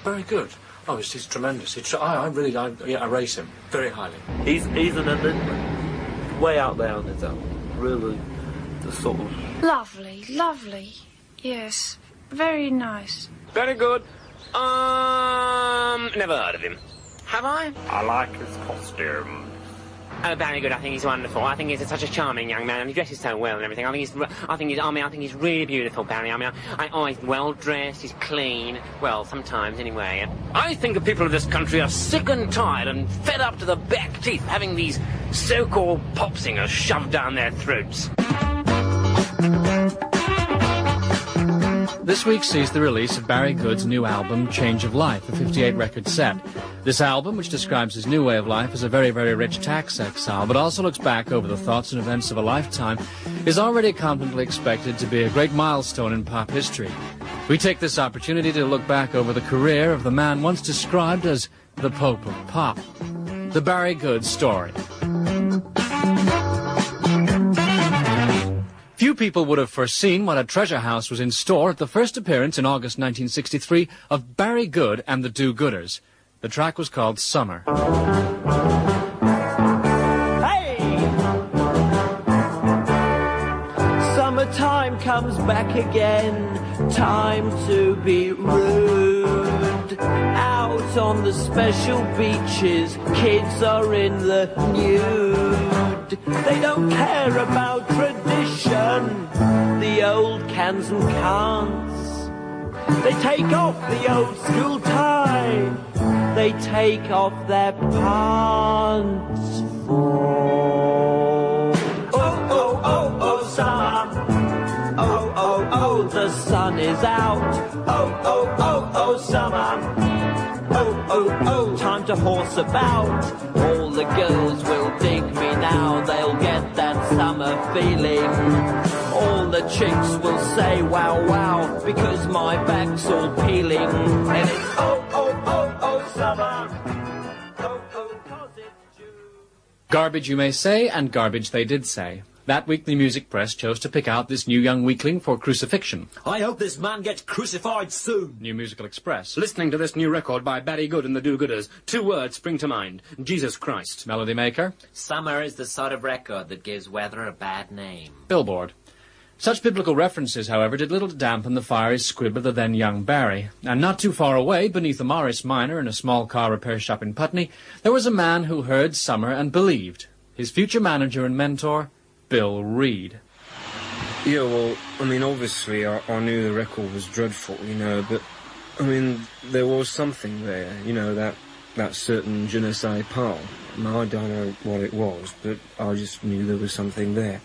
very good. Oh, he's tremendous. I rate him very highly. He's an enigma. Way out there on his own. Really, the sort of... Lovely. Yes, very nice. Very good. Never heard of him. Have I? I like his costume. Oh, very good. I think he's wonderful. I think he's such a charming young man, and he dresses so well and everything. I think he's really beautiful, Barry. He's well dressed. He's clean. Well, sometimes anyway. I think the people of this country are sick and tired and fed up to the back teeth having these so-called pop singers shoved down their throats. This week sees the release of Barry Good's new album, Change of Life, a 58-record set. This album, which describes his new way of life as a very, very rich tax exile, but also looks back over the thoughts and events of a lifetime, is already confidently expected to be a great milestone in pop history. We take this opportunity to look back over the career of the man once described as the Pope of Pop. The Barry Good Story. Few people would have foreseen what a treasure house was in store at the first appearance in August 1963 of Barry Good and the Do-Gooders. The track was called Summer. Hey! Summertime comes back again, time to be rude. Out on the special beaches, kids are in the nude. They don't care about tradition, the old cans and can'ts. They take off the old school tie, they take off their pants for oh, summer. Oh, the sun is out. Oh, summer. Oh, time to horse about. All the girls will dig me now, they'll get that summer feeling. All the chicks will say wow, wow, because my back's all peeling. And it's oh, summer. Oh, 'cause it's June. Garbage you may say, and garbage they did say. That week the music press chose to pick out this new young weakling for crucifixion. I hope this man gets crucified soon. New Musical Express. Listening to this new record by Barry Good and the Do-Gooders, 2 words spring to mind. Jesus Christ. Melody Maker. Summer is the sort of record that gives weather a bad name. Billboard. Such biblical references, however, did little to dampen the fiery squib of the then young Barry. And not too far away, beneath a Morris Minor in a small car repair shop in Putney, there was a man who heard Summer and believed. His future manager and mentor, Bill Reed. Yeah, well, I mean, obviously I knew the record was dreadful, you know, but, I mean, there was something there, you know, that certain je ne sais pas. I don't know what it was, but I just knew there was something there.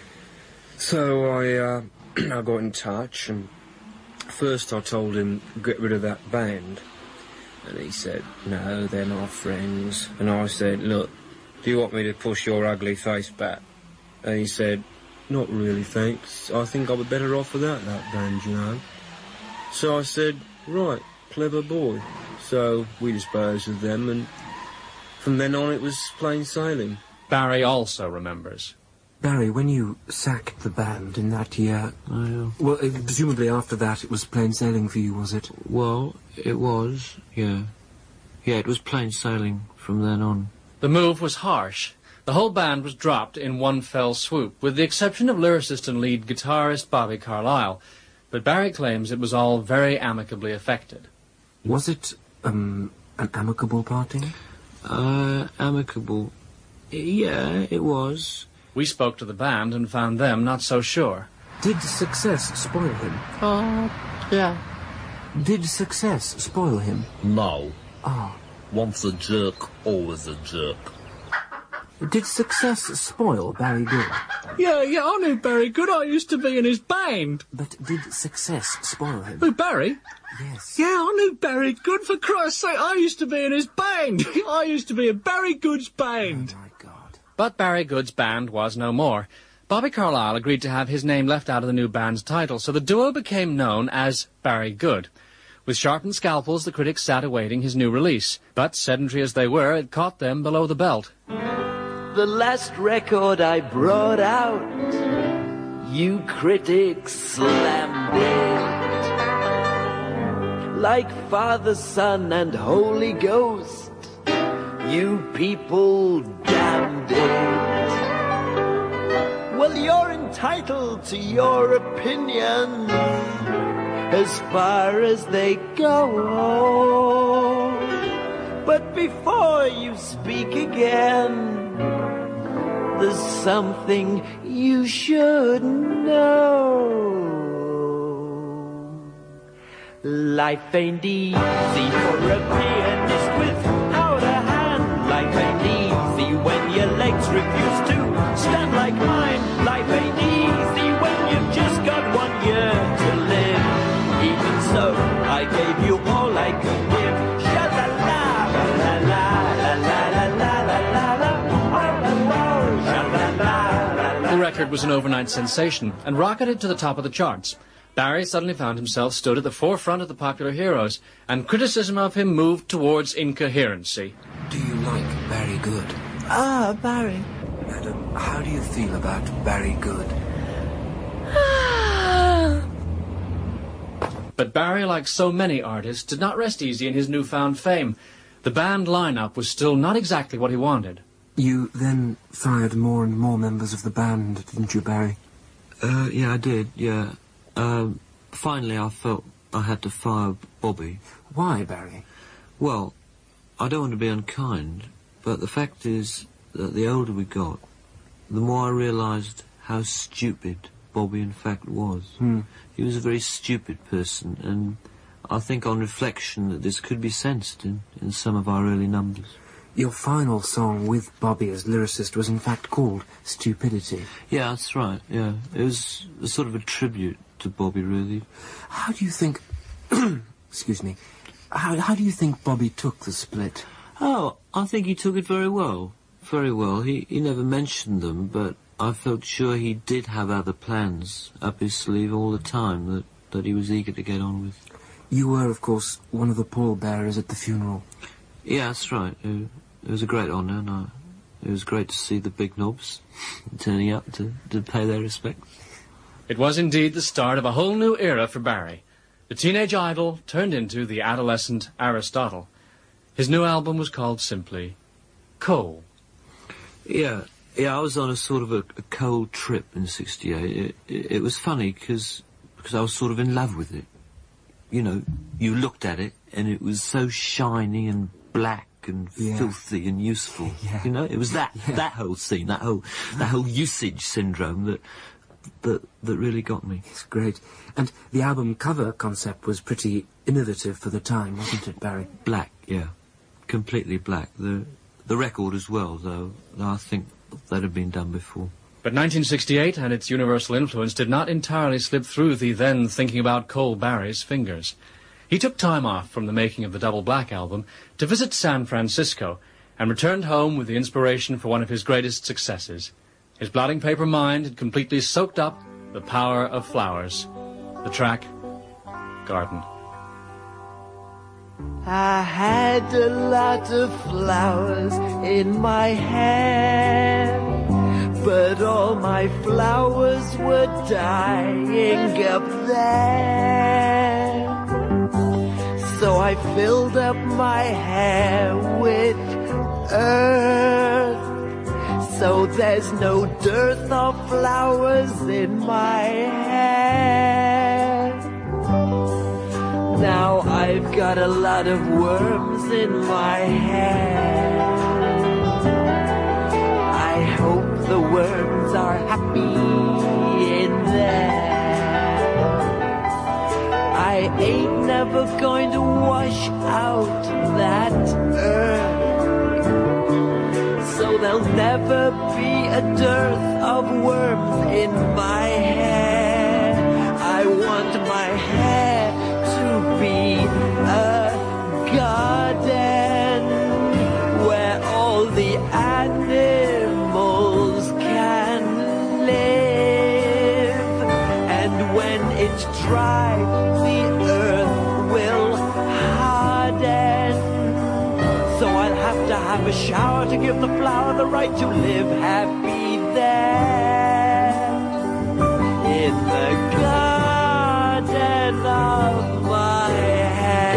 So I got in touch, and first I told him, get rid of that band. And he said, no, they're my friends. And I said, look, do you want me to push your ugly face back? And he said, not really, thanks. I think I'll be better off without that band, you know. So I said, right, clever boy. So we disposed of them, and from then on it was plain sailing. Barry also remembers. Barry, when you sacked the band in that year... Well, presumably after that it was plain sailing for you, was it? Well, it was, yeah. Yeah, it was plain sailing from then on. The move was harsh. The whole band was dropped in one fell swoop, with the exception of lyricist and lead guitarist Bobby Carlyle. But Barry claims it was all very amicably effected. Was it, an amicable parting? Amicable? Yeah, it was. We spoke to the band and found them not so sure. Did success spoil him? Yeah. Did success spoil him? No. Ah. Once a jerk, always a jerk. Did success spoil Barry Good? Yeah, I knew Barry Good. I used to be in his band. But did success spoil him? Who, Barry? Yes. Yeah, I knew Barry Good. For Christ's sake, I used to be in his band. I used to be in Barry Good's band. Oh, my God. But Barry Good's band was no more. Bobby Carlyle agreed to have his name left out of the new band's title, so the duo became known as Barry Good. With sharpened scalpels, the critics sat awaiting his new release. But, sedentary as they were, it caught them below the belt. The last record I brought out, you critics slammed it. like Father, Son, and Holy Ghost. You people damned it. Well, you're entitled to your opinions as far as they go. But before you speak again, there's something you should know. Life ain't easy for a pianist without a hand. Life ain't easy when your legs refuse to stand like mine. Life ain't easy when you've just got 1 year to live. Even so, I gave you all I could give. Sha-la-la, la-la-la, la-la-la-la-la-la, sha-la-la-la-la-la. The record was an overnight sensation and rocketed to the top of the charts. Barry suddenly found himself stood at the forefront of the popular heroes, and criticism of him moved towards incoherency. Do you like Barry Good? Ah, Barry. Madam, how do you feel about Barry Good? But Barry, like so many artists, did not rest easy in his newfound fame. The band lineup was still not exactly what he wanted. You then fired more and more members of the band, didn't you, Barry? Yeah, I did, yeah. Finally I felt I had to fire Bobby. Why, Barry? Well, I don't want to be unkind, but the fact is that the older we got, the more I realised how stupid Bobby in fact was. He was a very stupid person, and I think on reflection that this could be sensed in some of our early numbers. Your final song with Bobby as lyricist was in fact called Stupidity. Yeah, that's right, yeah. It was a sort of a tribute to Bobby, really. How do you think... excuse me. How do you think Bobby took the split? Oh, I think he took it very well. Very well. He never mentioned them, but I felt sure he did have other plans up his sleeve all the time that he was eager to get on with. You were, of course, one of the pallbearers at the funeral. Yeah, that's right. It was a great honour, and it was great to see the big knobs turning up to pay their respects. It was indeed the start of a whole new era for Barry. The teenage idol turned into the adolescent Aristotle. His new album was called simply Coal. Yeah, I was on a sort of a cold trip in '68. It was funny because I was sort of in love with it. You know, you looked at it and it was so shiny and black and filthy and useful. Yeah. You know, it was that whole scene, that whole usage syndrome that really got me. It's great. And the album cover concept was pretty innovative for the time, wasn't it, Barry? Black, yeah. Completely black. The record as well, though I think that had been done before. But 1968 and its universal influence did not entirely slip through the then thinking about Cole Barry's fingers. He took time off from the making of the Double Black album to visit San Francisco and returned home with the inspiration for one of his greatest successes. His blotting paper mind had completely soaked up the power of flowers. The track, Garden. I had a lot of flowers in my hair, but all my flowers were dying up there. So I filled up my hair with earth, so there's no dearth of flowers in my hair. Now I've got a lot of worms in my hair. I hope the worms are happy in there. I ain't never going to wash out that earth, so there'll never be a dearth of worms in my hair. I want my hair to be a garden where all the animals can live, and when it's dry the earth will harden, so I'll have to have a shower to give the flower the right to live happy there in the garden of my head.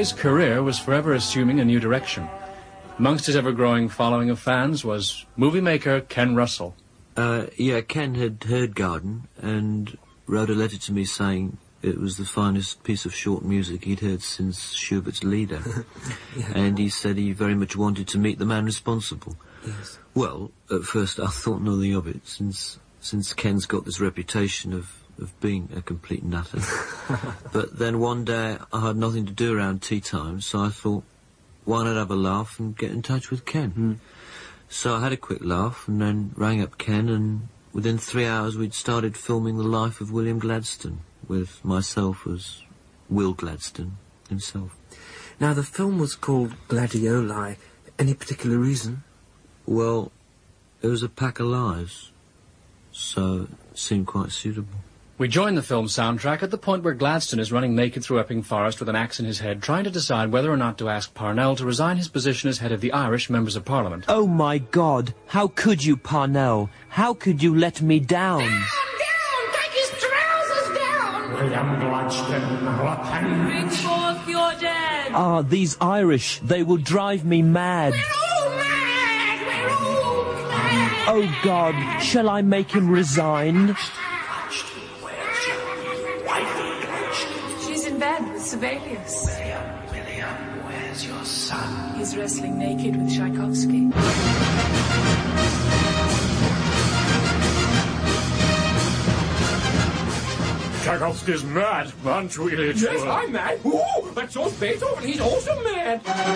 Barry's career was forever assuming a new direction. Amongst his ever-growing following of fans was movie maker Ken Russell. Ken had heard Garden and wrote a letter to me saying it was the finest piece of short music he'd heard since Schubert's Lieder. And he said he very much wanted to meet the man responsible. Yes. Well, at first I thought nothing of it, since Ken's got this reputation of being a complete nutter. But then one day I had nothing to do around tea time, so I thought, why not have a laugh and get in touch with Ken? So I had a quick laugh and then rang up Ken, and within 3 hours we'd started filming the life of William Gladstone, with myself as Will Gladstone himself. Now, the film was called Gladioli. Any particular reason? Well, it was a pack of lies, so it seemed quite suitable. We join the film soundtrack at the point where Gladstone is running naked through Epping Forest with an axe in his head, trying to decide whether or not to ask Parnell to resign his position as head of the Irish Members of Parliament. Oh, my God. How could you, Parnell? How could you let me down? Down! Take his trousers down! William Gladstone, Bring forth your dead! Ah, these Irish, they will drive me mad. We're all mad! We're all mad! Oh, God, shall I make him resign? She's in bed with Sibelius. William, where's your son? He's wrestling naked with Tchaikovsky. Tchaikovsky's mad, aren't you, Ilyich? Yes, I'm mad. Ooh, but so's Beethoven. He's also mad.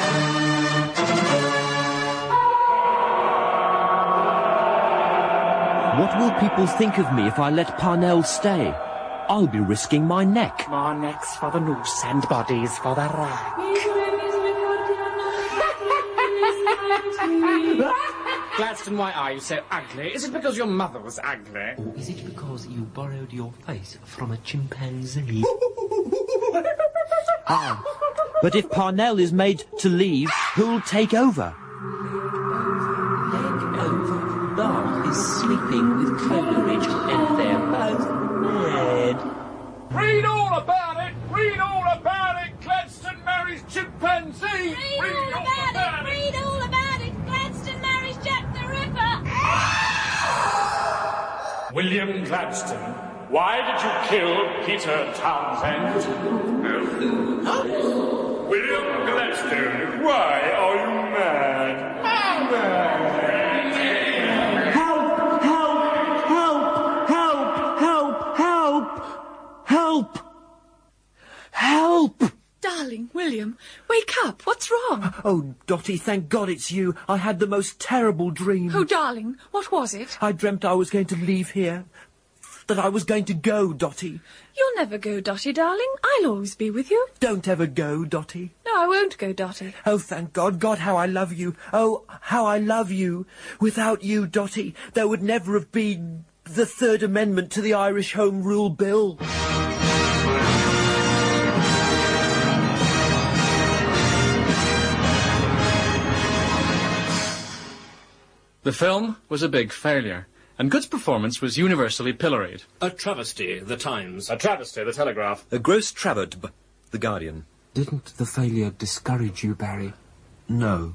What will people think of me if I let Parnell stay? I'll be risking my neck. More necks for the noose and bodies for the rack. Gladstone, why are you so ugly? Is it because your mother was ugly? Or is it because you borrowed your face from a chimpanzee? Ah, but if Parnell is made to leave, who'll take over? Leg over dog is sleeping with Coleridge, and they're both mad. Read all about it! Read all about it! Gladstone marries chimpanzee! Read all about it! Read all about it! Gladstone marries Jack the Ripper! William Gladstone, why did you kill Peter Townsend? William Gladstone, why are you mad? How mad? Help! Help! Help! Help! Help! Help! Help! Help! Darling, William, wake up. What's wrong? Oh, Dottie, thank God it's you. I had the most terrible dream. Oh, darling, what was it? I dreamt I was going to leave here. That I was going to go, Dottie. You'll never go, Dottie, darling. I'll always be with you. Don't ever go, Dottie. No, I won't go, Dottie. Oh, thank God. God, how I love you. Oh, how I love you. Without you, Dottie, there would never have been the Third Amendment to the Irish Home Rule Bill. The film was a big failure, and Good's performance was universally pilloried. A travesty, The Times. A travesty, The Telegraph. A gross travesty, The Guardian. Didn't the failure discourage you, Barry? No.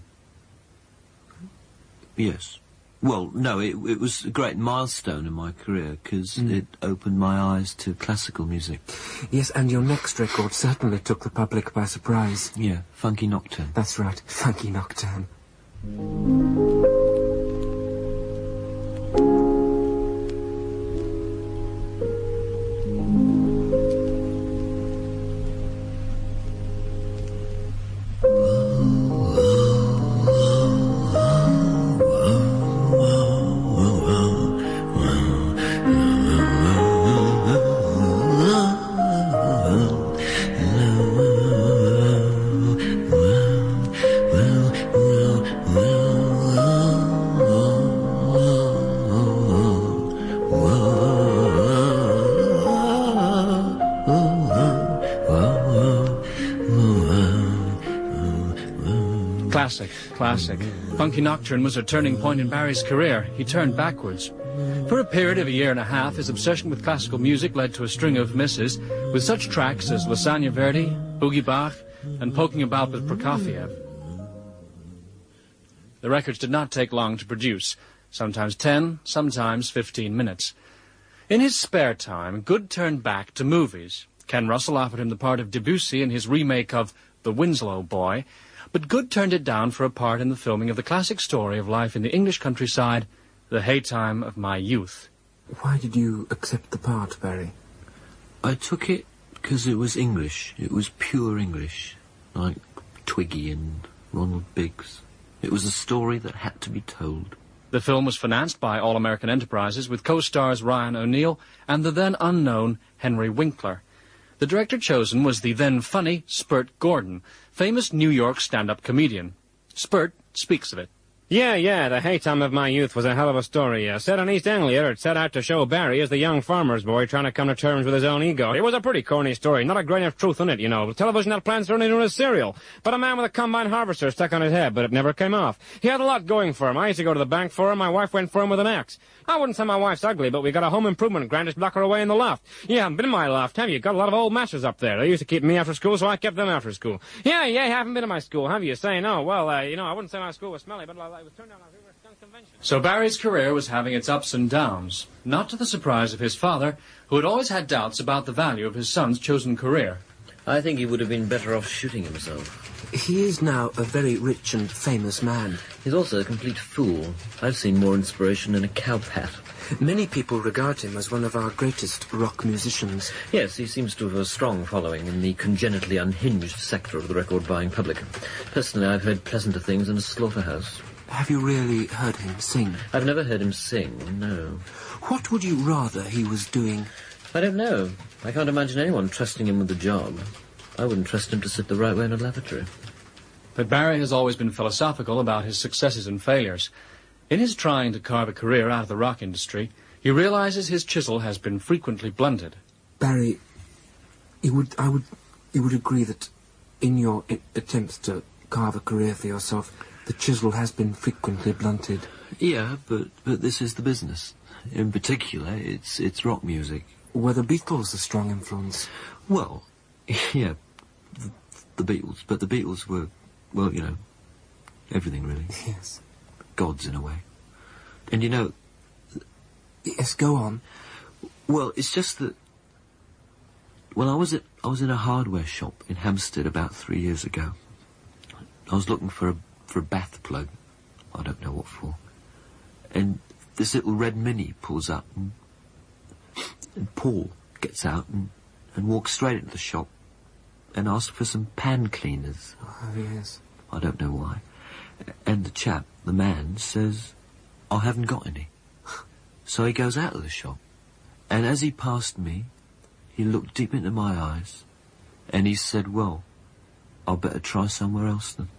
Yes. Well, no, it was a great milestone in my career, because it opened my eyes to classical music. Yes, and your next record certainly took the public by surprise. Yeah, Funky Nocturne. That's right, Funky Nocturne. Classic. Funky Nocturne was a turning point in Barry's career. He turned backwards. For a period of a year and a half, his obsession with classical music led to a string of misses, with such tracks as Lasagna Verde, Boogie Bach, and poking about with Prokofiev. The records did not take long to produce, sometimes 10, sometimes 15 minutes. In his spare time, Good turned back to movies. Ken Russell offered him the part of Debussy in his remake of The Winslow Boy, but Good turned it down for a part in the filming of the classic story of life in the English countryside, The Haytime of My Youth. Why did you accept the part, Barry? I took it because it was English. It was pure English, like Twiggy and Ronald Biggs. It was a story that had to be told. The film was financed by All American Enterprises with co-stars Ryan O'Neal and the then unknown Henry Winkler. The director chosen was the then funny Spurt Gordon, famous New York stand-up comedian. Spurt speaks of it. Yeah, The Haytime of My Youth was a hell of a story. Set in East Anglia, it set out to show Barry as the young farmer's boy trying to come to terms with his own ego. It was a pretty corny story, not a grain of truth in it, you know. The television had plans to turn it into a serial, but a man with a combine harvester stuck on his head, but it never came off. He had a lot going for him. I used to go to the bank for him. My wife went for him with an axe. I wouldn't say my wife's ugly, but we got a home improvement grant just block her away in the loft. You haven't been in my loft, have you? Got a lot of old masters up there. They used to keep me after school, so I kept them after school. Yeah, you haven't been in my school, have you? Saying, oh, well, I wouldn't say my school was smelly, but it was turned out like we were at convention. So Barry's career was having its ups and downs, not to the surprise of his father, who had always had doubts about the value of his son's chosen career. I think he would have been better off shooting himself. He is now a very rich and famous man. He's also a complete fool. I've seen more inspiration in a cowpat. Many people regard him as one of our greatest rock musicians. Yes, he seems to have a strong following in the congenitally unhinged sector of the record-buying public. Personally, I've heard pleasanter things in a slaughterhouse. Have you really heard him sing? I've never heard him sing, no. What would you rather he was doing? I don't know. I can't imagine anyone trusting him with the job. I wouldn't trust him to sit the right way in a lavatory. But Barry has always been philosophical about his successes and failures. In his trying to carve a career out of the rock industry, he realizes his chisel has been frequently blunted. Barry, you would agree that in your attempts to carve a career for yourself, the chisel has been frequently blunted. Yeah, but this is the business. In particular, it's rock music. Were the Beatles a strong influence? Well, yeah, the Beatles. But the Beatles were, well, you know, everything really. Yes. Gods in a way. And you know... Yes, go on. Well, it's just that... Well, I was in a hardware shop in Hampstead about 3 years ago. I was looking for a bath plug. I don't know what for. And this little red Mini pulls up, and Paul gets out and walks straight into the shop and asks for some pan cleaners. Oh, yes. I don't know why. And the chap, the man, says, I haven't got any. So he goes out of the shop, and as he passed me, he looked deep into my eyes, and he said, well, I'll better try somewhere else then.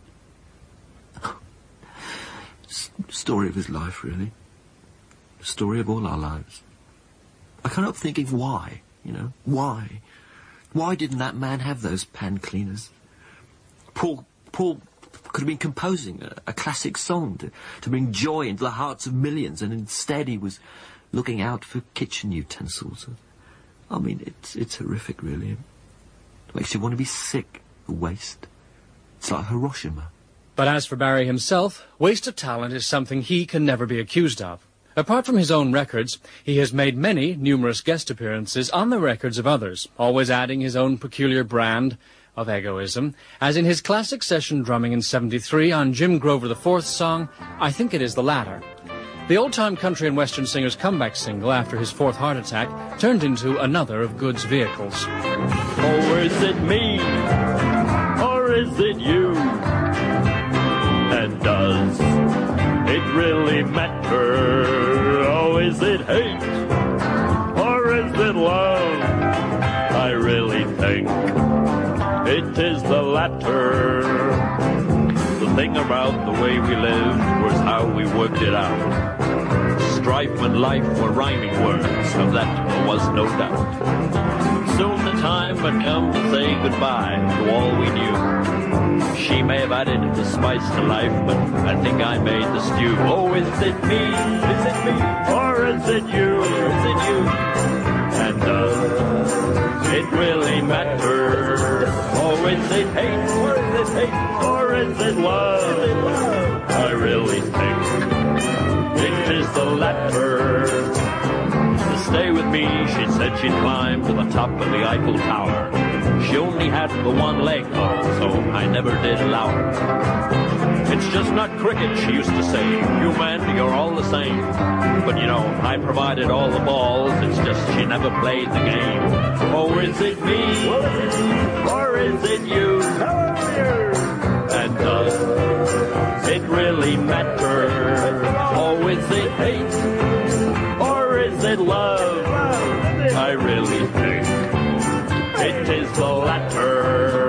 Story of his life, really. Story of all our lives. I can't help thinking why, you know, why? Why didn't that man have those pan cleaners? Paul could have been composing a classic song to bring joy into the hearts of millions, and instead he was looking out for kitchen utensils. I mean, it's horrific, really. It makes you want to be sick, the waste. It's like Hiroshima. But as for Barry himself, waste of talent is something he can never be accused of. Apart from his own records, he has made many numerous guest appearances on the records of others, always adding his own peculiar brand of egoism, as in his classic session drumming in '73 on Jim Grover IV's song, I Think It Is the Latter. The old-time country and western singer's comeback single after his fourth heart attack turned into another of Good's vehicles. Oh, is it me, or is it you? And does it really matter? Oh, is it hate, or is it love? I really think it is the latter. The thing about the way we lived was how we worked it out. Strife and life were rhyming words, of that there was no doubt. Soon the time had come to say goodbye to all we knew. She may have added the spice to life, but I think I made the stew. Oh, is it me? Is it me? Or is it you? Is it you? And does it really matter? Oh, Oh, is it hate? Or is it hate? Or is it love? I really think it is the latter. To stay with me, she said she'd climb to the top of the Eiffel Tower. She only had the one leg though, so I never did allow her. It's just not cricket, she used to say. You men, you're all the same. But you know, I provided all the balls, it's just she never played the game. Oh, is it me? Or is it you? And does it really matter? Oh, is it hate? Or is it love? I really think it is the latter.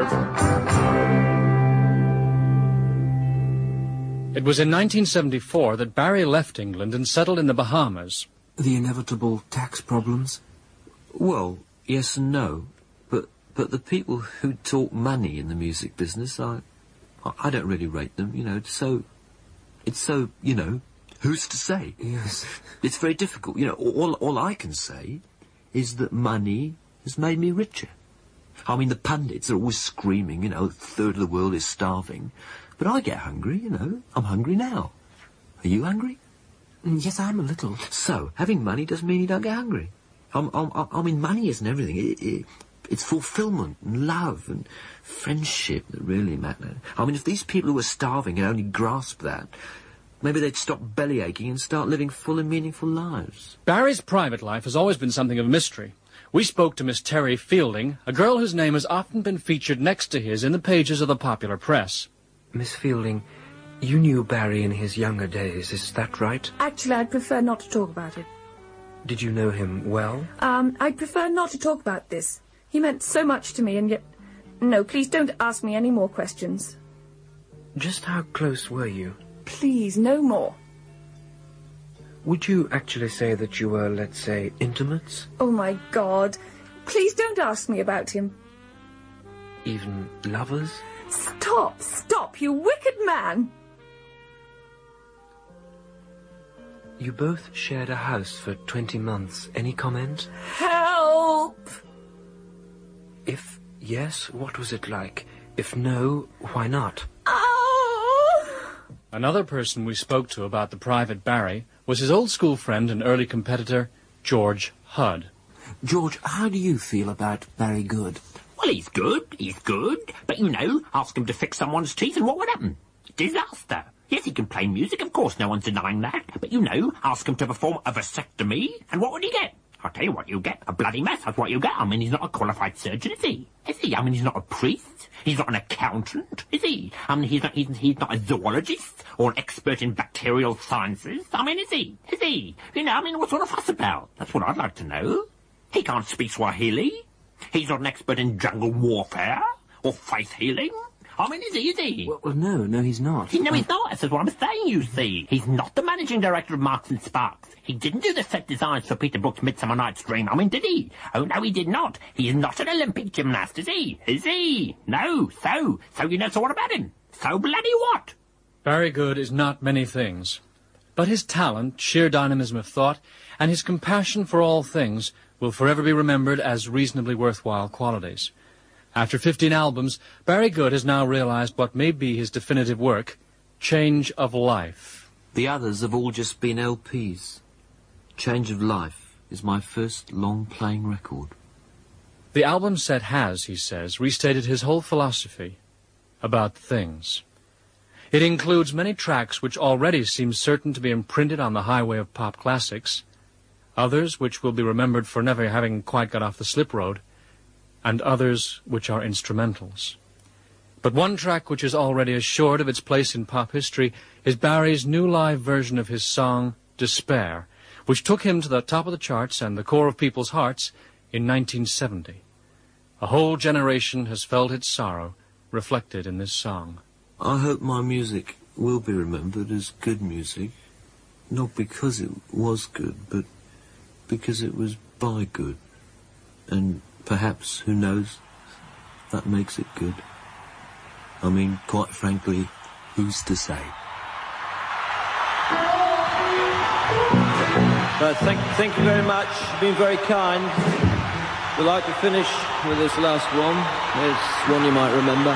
It was in 1974 that Barry left England and settled in the Bahamas. The inevitable tax problems? Well, yes and no. But the people who talk money in the music business, I don't really rate them, you know. It's so, you know, who's to say? Yes. It's very difficult, you know. All I can say is that money has made me richer. I mean, the pundits are always screaming, you know, a third of the world is starving. But I get hungry, you know. I'm hungry now. Are you hungry? Yes, I'm a little. So, having money doesn't mean you don't get hungry. I mean, money isn't everything. It's fulfillment and love and friendship that really matter. I mean, if these people who are starving had only grasped that, maybe they'd stop bellyaching and start living full and meaningful lives. Barry's private life has always been something of a mystery. We spoke to Miss Terry Fielding, a girl whose name has often been featured next to his in the pages of the popular press. Miss Fielding, you knew Barry in his younger days, is that right? Actually, I'd prefer not to talk about it. Did you know him well? I'd prefer not to talk about this. He meant so much to me, and yet... No, please don't ask me any more questions. Just how close were you? Please, no more. Would you actually say that you were, let's say, intimates? Oh, my God. Please don't ask me about him. Even lovers? Stop, you wicked man! You both shared a house for 20 months. Any comment? Help! If yes, what was it like? If no, why not? Oh! Another person we spoke to about the private Barry was his old school friend and early competitor, George Hudd. George, how do you feel about Barry Good? Well, he's good. But, you know, ask him to fix someone's teeth and what would happen? Disaster. Yes, he can play music, of course, no one's denying that. But, you know, ask him to perform a vasectomy, and what would he get? I'll tell you what you get. A bloody mess, that's what you get. I mean, he's not a qualified surgeon, is he? Is he? I mean, he's not a priest. He's not an accountant, is he? I mean, he's not a zoologist or an expert in bacterial sciences. I mean, is he? Is he? You know, I mean, what's all the fuss about? That's what I'd like to know. He can't speak Swahili. He's not an expert in jungle warfare or faith healing. I mean, is he? Well, no, he's not. No, he's not. That's what I'm saying, you see. He's not the managing director of Marks and Sparks. He didn't do the set designs for Peter Brook's Midsummer Night's Dream. I mean, did he? Oh, no, he did not. He is not an Olympic gymnast, is he? Is he? No. So you know, so what about him? So bloody what? Barry Good is not many things. But his talent, sheer dynamism of thought, and his compassion for all things will forever be remembered as reasonably worthwhile qualities. After 15 albums, Barry Good has now realized what may be his definitive work, Change of Life. The others have all just been LPs. Change of Life is my first long-playing record. The album set has, he says, restated his whole philosophy about things. It includes many tracks which already seem certain to be imprinted on the highway of pop classics, others which will be remembered for never having quite got off the slip road, and others which are instrumentals. But one track which is already assured of its place in pop history is Barry's new live version of his song, Despair, which took him to the top of the charts and the core of people's hearts in 1970. A whole generation has felt its sorrow reflected in this song. I hope my music will be remembered as good music, not because it was good, but because it was by good. And perhaps, who knows, that makes it good. I mean, quite frankly, who's to say? Thank you very much. You've been very kind. We'd like to finish with this last one. It's one you might remember.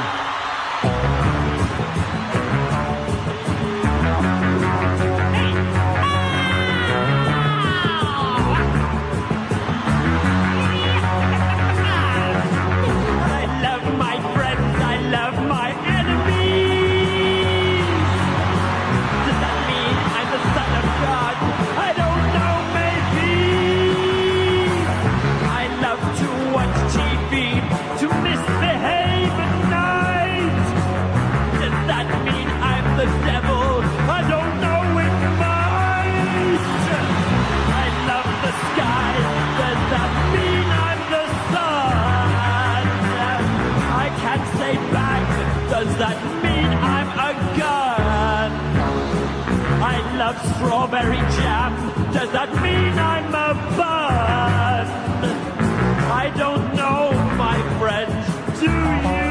Does that mean I'm a gun? I love strawberry jam. Does that mean I'm a bun? I don't know, my friends, do you?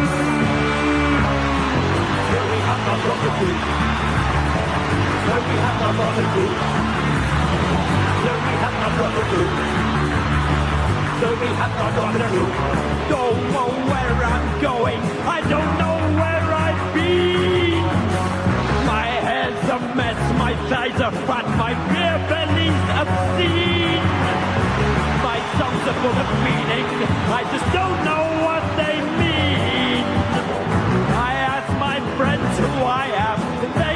Here we have not got the group. Here we have not got the group. Here we have not got the group. Here we have not got the group. Don't know where I'm going. I don't know where I've been. My hair's a mess, my thighs are fat, my beer belly's obscene. My songs are full of meaning, I just don't know what they mean. I ask my friends who I am, they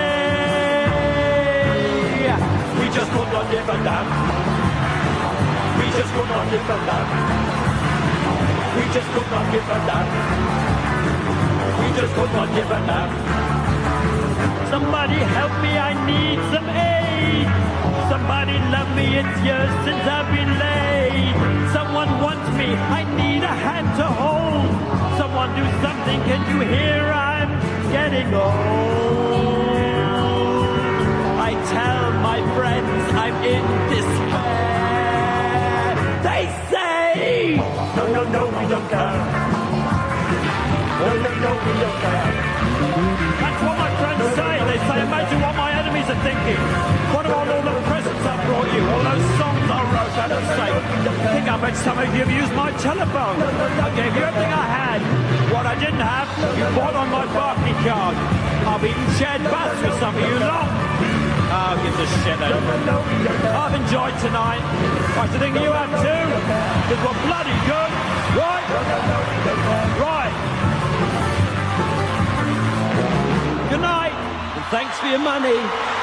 say we just could not give a damn. We just could not give a damn. We just could not give a damn. We just could not give a damn. Somebody help me, I need some aid. Somebody love me, it's years since I've been laid. Someone wants me, I need a hand to hold. Someone do something, can you hear I'm getting old? I tell my friends I'm in despair. They say, no, no, no, we don't care. No, no, no, we don't care. That's what my friends say. They say, imagine what my enemies are thinking. What about all the presents I brought you? All those songs I wrote, for God's sake. I think I bet some of you have used my telephone. I gave you everything I had. What I didn't have, you bought on my Barclay card. I've even shared baths with some of you lot. Oh, give a shit then. I've enjoyed tonight. I think you have too. Because we're bloody good. Right? Right. Good night. And thanks for your money.